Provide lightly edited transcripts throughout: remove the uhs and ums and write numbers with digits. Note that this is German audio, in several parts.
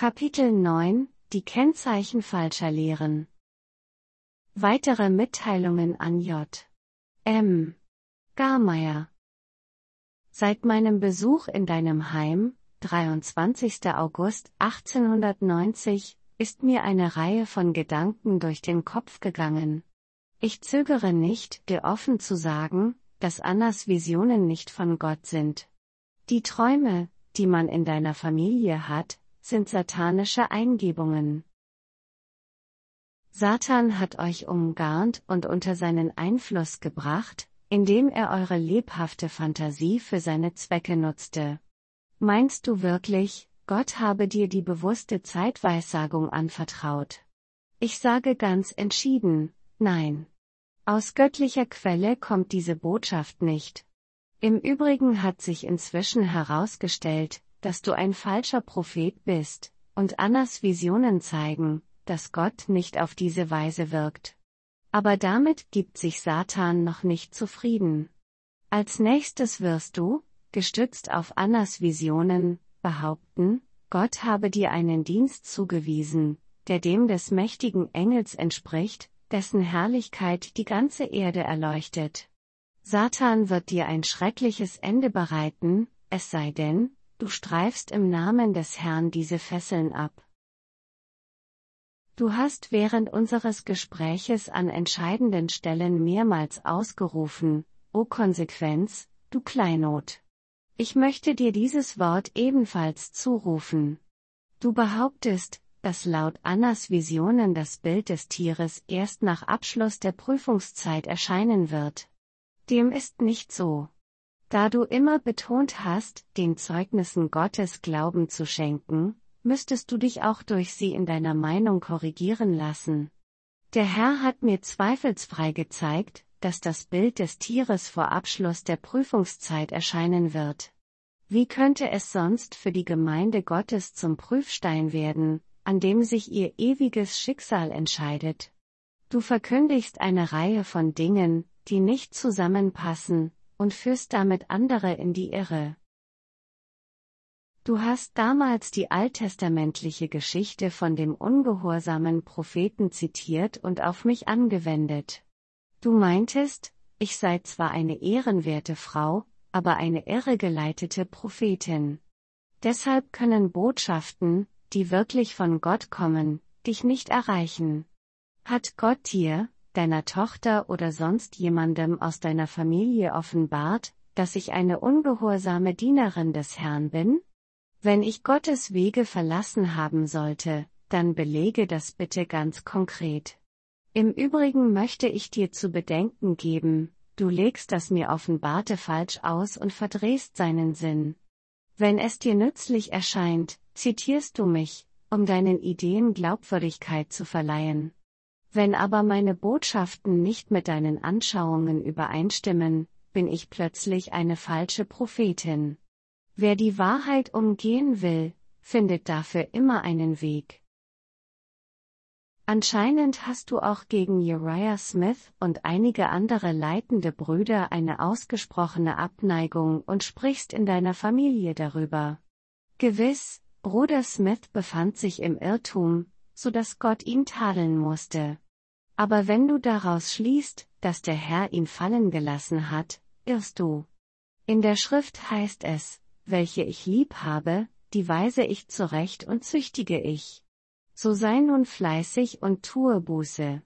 Kapitel 9 – Die Kennzeichen falscher Lehren. Weitere Mitteilungen an J. M. Garmeier. Seit meinem Besuch in deinem Heim, 23. August 1890, ist mir eine Reihe von Gedanken durch den Kopf gegangen. Ich zögere nicht, dir offen zu sagen, dass Annas Visionen nicht von Gott sind. Die Träume, die man in deiner Familie hat, sind satanische Eingebungen. Satan hat euch umgarnt und unter seinen Einfluss gebracht, indem er eure lebhafte Fantasie für seine Zwecke nutzte. Meinst du wirklich, Gott habe dir die bewusste Zeitweissagung anvertraut? Ich sage ganz entschieden, nein. Aus göttlicher Quelle kommt diese Botschaft nicht. Im Übrigen hat sich inzwischen herausgestellt, dass du ein falscher Prophet bist, und Annas Visionen zeigen, dass Gott nicht auf diese Weise wirkt. Aber damit gibt sich Satan noch nicht zufrieden. Als nächstes wirst du, gestützt auf Annas Visionen, behaupten, Gott habe dir einen Dienst zugewiesen, der dem des mächtigen Engels entspricht, dessen Herrlichkeit die ganze Erde erleuchtet. Satan wird dir ein schreckliches Ende bereiten, es sei denn, du streifst im Namen des Herrn diese Fesseln ab. Du hast während unseres Gespräches an entscheidenden Stellen mehrmals ausgerufen, O Konsequenz, du Kleinod. Ich möchte dir dieses Wort ebenfalls zurufen. Du behauptest, dass laut Annas Visionen das Bild des Tieres erst nach Abschluss der Prüfungszeit erscheinen wird. Dem ist nicht so. Da du immer betont hast, den Zeugnissen Gottes Glauben zu schenken, müsstest du dich auch durch sie in deiner Meinung korrigieren lassen. Der Herr hat mir zweifelsfrei gezeigt, dass das Bild des Tieres vor Abschluss der Prüfungszeit erscheinen wird. Wie könnte es sonst für die Gemeinde Gottes zum Prüfstein werden, an dem sich ihr ewiges Schicksal entscheidet? Du verkündigst eine Reihe von Dingen, die nicht zusammenpassen, und führst damit andere in die Irre. Du hast damals die alttestamentliche Geschichte von dem ungehorsamen Propheten zitiert und auf mich angewendet. Du meintest, ich sei zwar eine ehrenwerte Frau, aber eine irregeleitete Prophetin. Deshalb können Botschaften, die wirklich von Gott kommen, dich nicht erreichen. Hat Gott dir, deiner Tochter oder sonst jemandem aus deiner Familie offenbart, dass ich eine ungehorsame Dienerin des Herrn bin? Wenn ich Gottes Wege verlassen haben sollte, dann belege das bitte ganz konkret. Im Übrigen möchte ich dir zu bedenken geben, du legst das mir Offenbarte falsch aus und verdrehst seinen Sinn. Wenn es dir nützlich erscheint, zitierst du mich, um deinen Ideen Glaubwürdigkeit zu verleihen. Wenn aber meine Botschaften nicht mit deinen Anschauungen übereinstimmen, bin ich plötzlich eine falsche Prophetin. Wer die Wahrheit umgehen will, findet dafür immer einen Weg. Anscheinend hast du auch gegen Uriah Smith und einige andere leitende Brüder eine ausgesprochene Abneigung und sprichst in deiner Familie darüber. Gewiss, Bruder Smith befand sich im Irrtum, so dass Gott ihn tadeln musste. Aber wenn du daraus schließt, dass der Herr ihn fallen gelassen hat, irrst du. In der Schrift heißt es, welche ich lieb habe, die weise ich zurecht und züchtige ich. So sei nun fleißig und tue Buße.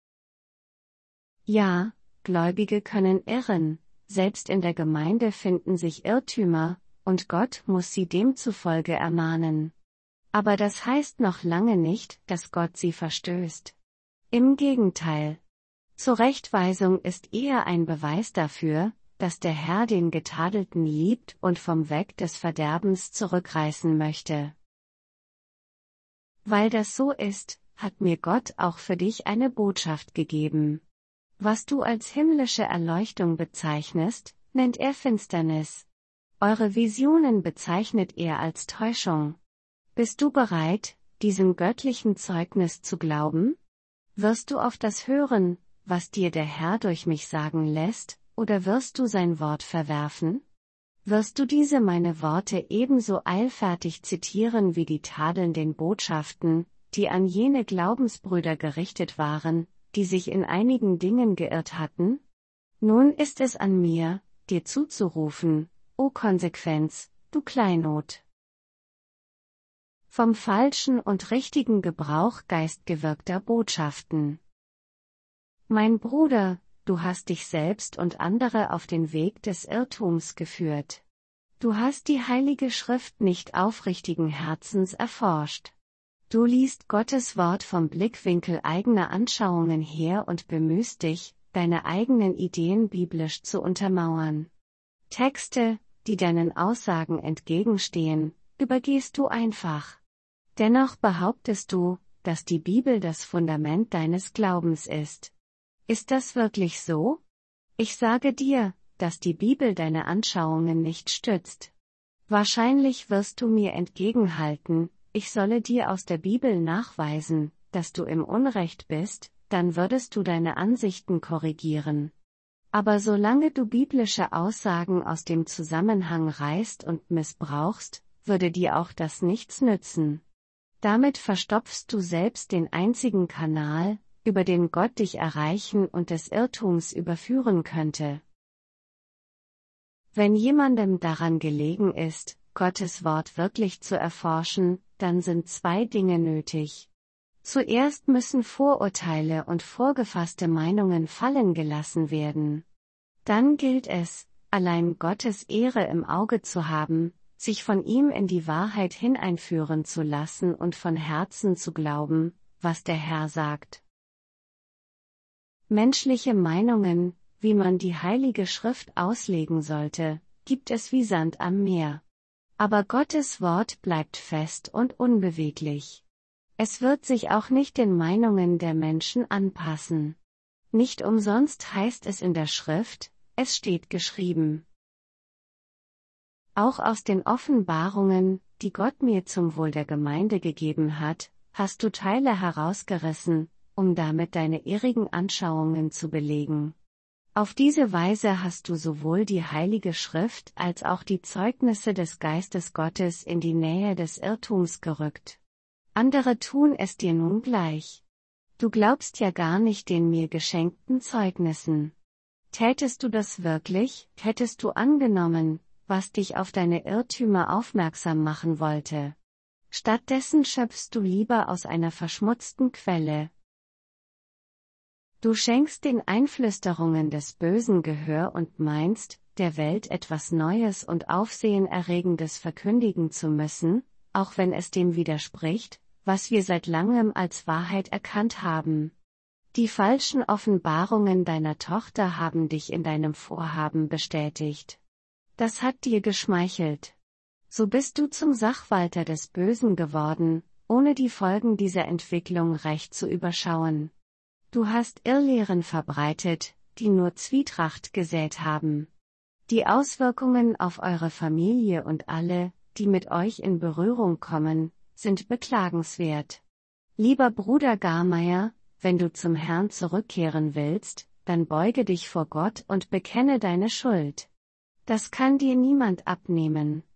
Ja, Gläubige können irren, selbst in der Gemeinde finden sich Irrtümer, und Gott muss sie demzufolge ermahnen. Aber das heißt noch lange nicht, dass Gott sie verstößt. Im Gegenteil. Zurechtweisung ist eher ein Beweis dafür, dass der Herr den Getadelten liebt und vom Weg des Verderbens zurückreißen möchte. Weil das so ist, hat mir Gott auch für dich eine Botschaft gegeben. Was du als himmlische Erleuchtung bezeichnest, nennt er Finsternis. Eure Visionen bezeichnet er als Täuschung. Bist du bereit, diesem göttlichen Zeugnis zu glauben? Wirst du auf das hören, was dir der Herr durch mich sagen lässt, oder wirst du sein Wort verwerfen? Wirst du diese meine Worte ebenso eilfertig zitieren wie die tadelnden Botschaften, die an jene Glaubensbrüder gerichtet waren, die sich in einigen Dingen geirrt hatten? Nun ist es an mir, dir zuzurufen, o Konsequenz, du Kleinod. Vom falschen und richtigen Gebrauch geistgewirkter Botschaften. Mein Bruder, du hast dich selbst und andere auf den Weg des Irrtums geführt. Du hast die Heilige Schrift nicht aufrichtigen Herzens erforscht. Du liest Gottes Wort vom Blickwinkel eigener Anschauungen her und bemühst dich, deine eigenen Ideen biblisch zu untermauern. Texte, die deinen Aussagen entgegenstehen, übergehst du einfach. Dennoch behauptest du, dass die Bibel das Fundament deines Glaubens ist. Ist das wirklich so? Ich sage dir, dass die Bibel deine Anschauungen nicht stützt. Wahrscheinlich wirst du mir entgegenhalten, ich solle dir aus der Bibel nachweisen, dass du im Unrecht bist, dann würdest du deine Ansichten korrigieren. Aber solange du biblische Aussagen aus dem Zusammenhang reißt und missbrauchst, würde dir auch das nichts nützen. Damit verstopfst du selbst den einzigen Kanal, über den Gott dich erreichen und des Irrtums überführen könnte. Wenn jemandem daran gelegen ist, Gottes Wort wirklich zu erforschen, dann sind zwei Dinge nötig. Zuerst müssen Vorurteile und vorgefasste Meinungen fallen gelassen werden. Dann gilt es, allein Gottes Ehre im Auge zu haben, sich von ihm in die Wahrheit hineinführen zu lassen und von Herzen zu glauben, was der Herr sagt. Menschliche Meinungen, wie man die Heilige Schrift auslegen sollte, gibt es wie Sand am Meer. Aber Gottes Wort bleibt fest und unbeweglich. Es wird sich auch nicht den Meinungen der Menschen anpassen. Nicht umsonst heißt es in der Schrift, es steht geschrieben. Auch aus den Offenbarungen, die Gott mir zum Wohl der Gemeinde gegeben hat, hast du Teile herausgerissen, um damit deine irrigen Anschauungen zu belegen. Auf diese Weise hast du sowohl die Heilige Schrift als auch die Zeugnisse des Geistes Gottes in die Nähe des Irrtums gerückt. Andere tun es dir nun gleich. Du glaubst ja gar nicht den mir geschenkten Zeugnissen. Tätest du das wirklich, hättest du angenommen, was dich auf deine Irrtümer aufmerksam machen wollte. Stattdessen schöpfst du lieber aus einer verschmutzten Quelle. Du schenkst den Einflüsterungen des Bösen Gehör und meinst, der Welt etwas Neues und Aufsehenerregendes verkündigen zu müssen, auch wenn es dem widerspricht, was wir seit langem als Wahrheit erkannt haben. Die falschen Offenbarungen deiner Tochter haben dich in deinem Vorhaben bestätigt. Das hat dir geschmeichelt. So bist du zum Sachwalter des Bösen geworden, ohne die Folgen dieser Entwicklung recht zu überschauen. Du hast Irrlehren verbreitet, die nur Zwietracht gesät haben. Die Auswirkungen auf eure Familie und alle, die mit euch in Berührung kommen, sind beklagenswert. Lieber Bruder Garmeier, wenn du zum Herrn zurückkehren willst, dann beuge dich vor Gott und bekenne deine Schuld. Das kann dir niemand abnehmen.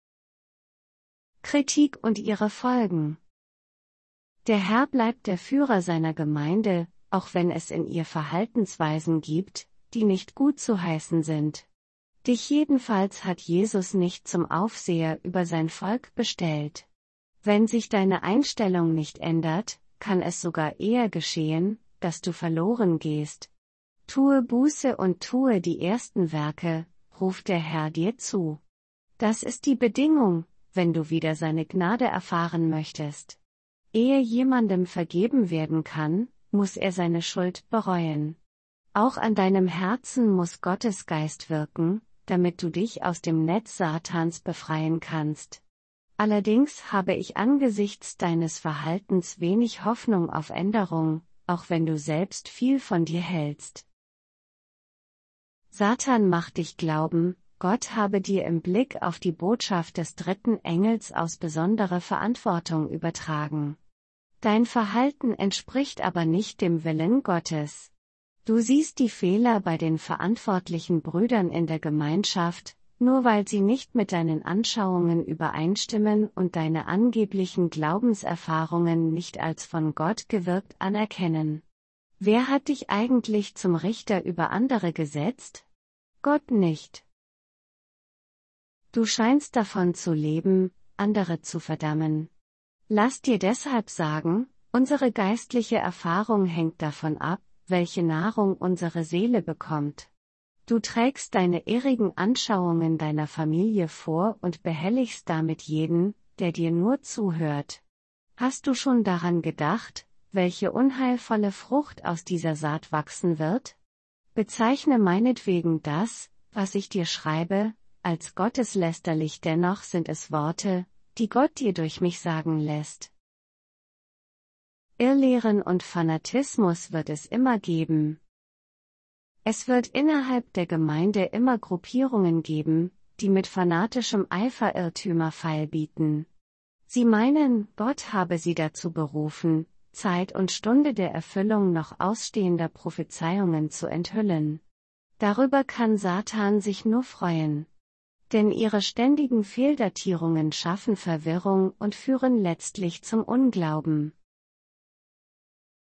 Kritik und ihre Folgen. Der Herr bleibt der Führer seiner Gemeinde, auch wenn es in ihr Verhaltensweisen gibt, die nicht gut zu heißen sind. Dich jedenfalls hat Jesus nicht zum Aufseher über sein Volk bestellt. Wenn sich deine Einstellung nicht ändert, kann es sogar eher geschehen, dass du verloren gehst. Tue Buße und tue die ersten Werke, ruft der Herr dir zu. Das ist die Bedingung, wenn du wieder seine Gnade erfahren möchtest. Ehe jemandem vergeben werden kann, muss er seine Schuld bereuen. Auch an deinem Herzen muss Gottes Geist wirken, damit du dich aus dem Netz Satans befreien kannst. Allerdings habe ich angesichts deines Verhaltens wenig Hoffnung auf Änderung, auch wenn du selbst viel von dir hältst. Satan macht dich glauben, Gott habe dir im Blick auf die Botschaft des dritten Engels aus besondere Verantwortung übertragen. Dein Verhalten entspricht aber nicht dem Willen Gottes. Du siehst die Fehler bei den verantwortlichen Brüdern in der Gemeinschaft, nur weil sie nicht mit deinen Anschauungen übereinstimmen und deine angeblichen Glaubenserfahrungen nicht als von Gott gewirkt anerkennen. Wer hat dich eigentlich zum Richter über andere gesetzt? Gott nicht. Du scheinst davon zu leben, andere zu verdammen. Lass dir deshalb sagen, unsere geistliche Erfahrung hängt davon ab, welche Nahrung unsere Seele bekommt. Du trägst deine irrigen Anschauungen deiner Familie vor und behelligst damit jeden, der dir nur zuhört. Hast du schon daran gedacht, welche unheilvolle Frucht aus dieser Saat wachsen wird? Bezeichne meinetwegen das, was ich dir schreibe, als gotteslästerlich, dennoch sind es Worte, die Gott dir durch mich sagen lässt. Irrlehren und Fanatismus wird es immer geben. Es wird innerhalb der Gemeinde immer Gruppierungen geben, die mit fanatischem Eifer Irrtümer feilbieten. Sie meinen, Gott habe sie dazu berufen, Zeit und Stunde der Erfüllung noch ausstehender Prophezeiungen zu enthüllen. Darüber kann Satan sich nur freuen. Denn ihre ständigen Fehldatierungen schaffen Verwirrung und führen letztlich zum Unglauben.